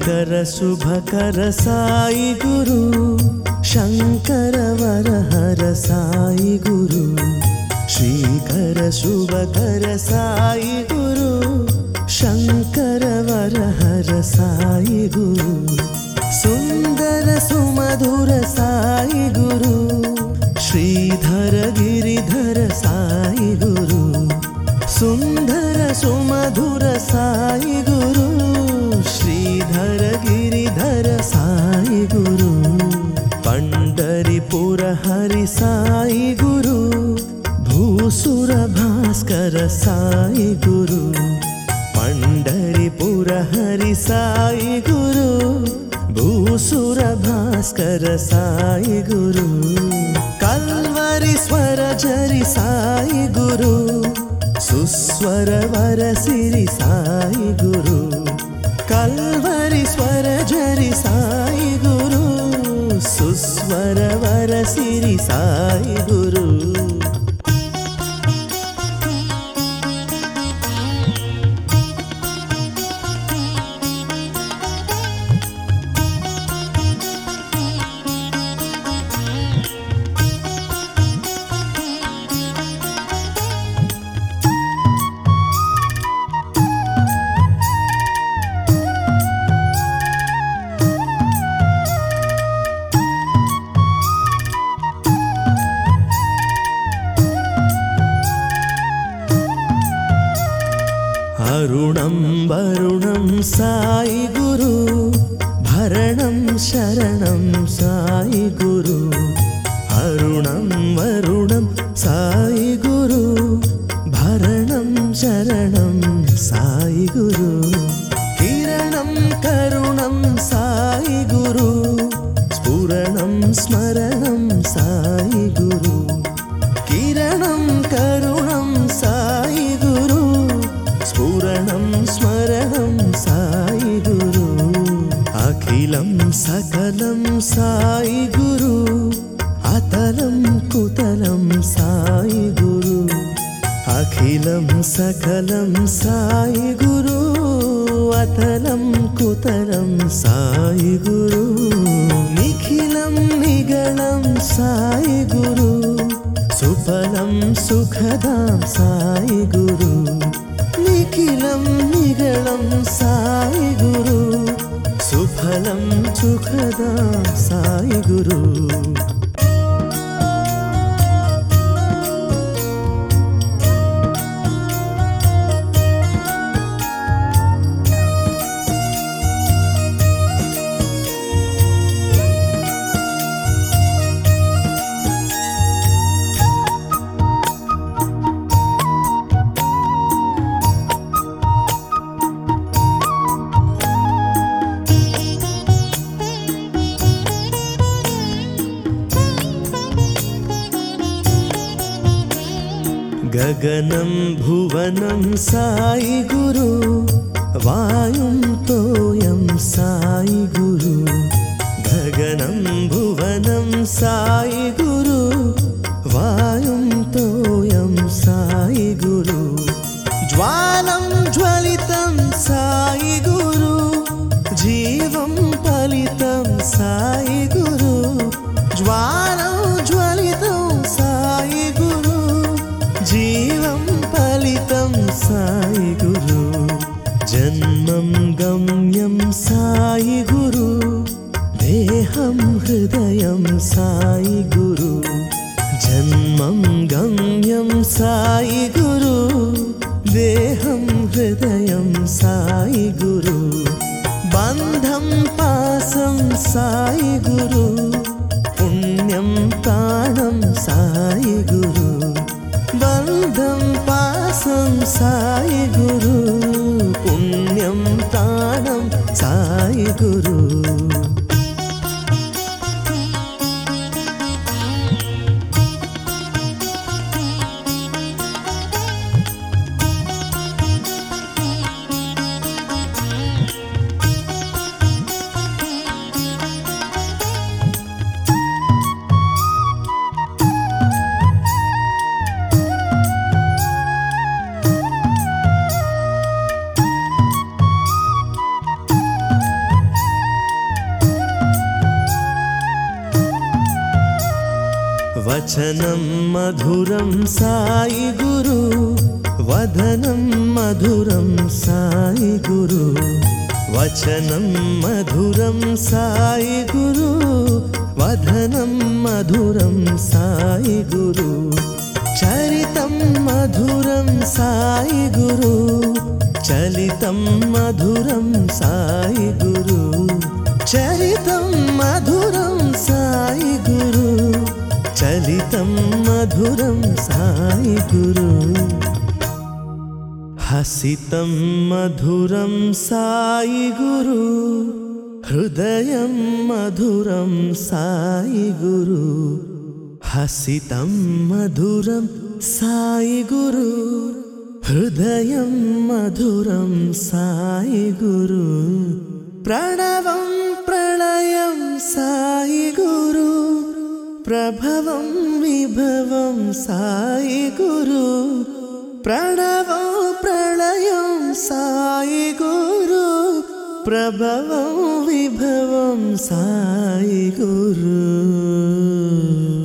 శుభకర శుభకర సాయి గురు శంకర వరహర సాయి గురు శ్రీకర శుభకర సాయి గురు శంకర వరహర సాయి గురు సుందర సుమధుర సాయి గురు శ్రీధర గిరిధర సాయి గురు సుందర సుమధుర సాయి గురు శ్రీధర గిరిధర సాయి గురు పండరిపుర హరి సాయి గురు భూసుర భాస్కర సాయి గురు పండరిపుర హరి సాయి గురు భూసుర భాస్కర సాయి గురు కల్వరి స్వర జరి సాయి గురు సుస్వర వర సిరి సాయి గురు కల్వరి స్వర జరి సాయి గురు సుస్వర వర సిరి సాయి గురు అరుణం వరుణం సాయి గురు భరణం శరణం సాయి గురు అరుణం వరుణం సాయి గురు భరణం శరణం సాయి గురు కిరణం కరుణం సాయి గురు స్ఫురణం స్మరణం సాయి గురు కిరణం కరుణం సాయి గురు స్ఫురణం స్మరణం సాయి గురు అఖిలం సకలం సాయి గురు అతలం కుతలం సాయి గురు అఖిలం సకలం సాయి గురు అతలం కుతలం సాయి గురు నిఖిలం నిగళం సాయి గురు సుఫలం సుఖదాం సాయి గురు నిఖిలం నిగళం సాయి గురు సుఫలం సుఖదాం సాయి గురు గగనం భువనం సాయి గురు వాయుం తోయం సాయి గురు గగనం భువనం సాయి గురు వాయుం తోయం సాయి గురు జ్వాలం జ్వలితం సాయి గురు జీవం ఫలితం సాయి గురు జ్వాలం జ్వలితం సాయి గురు జీవం ఫలితం సాయి గురు జన్మం గమ్యం సాయి గురు దేహం హృదయం సాయి గురు జన్మం గమ్యం సాయి గురు దేహం హృదయం సాయి గురు బంధం పాసం సాయి గురు పుణ్యం ప్రాణం సాయి గురు బంధం పాసం సాయి గురు పుణ్యం ప్రాణం సాయి గురు వచనం మధురం సాయి గురు, వదనం మధురం సాయి గురు. వచనం మధురం సాయి గురు, వదనం మధురం సాయి గురు. చరితం మధురం సాయి గురు, చలితం మధురం సాయి గురు. చరితం మధురం సాయి గురు, చలితం మధురం సాయి గురు. హసితం మధురం సాయి గురు, హృదయం మధురం సాయి గురు. హసితం మధురం సాయి గురు, హృదయం మధురం సాయి గురు. ప్రణవం ప్రళయం సాయి గురు, ప్రభవం విభవం సాయి గురు. ప్రణవం ప్రళయం సాయి గురు, ప్రభవం విభవం సాయి గురు.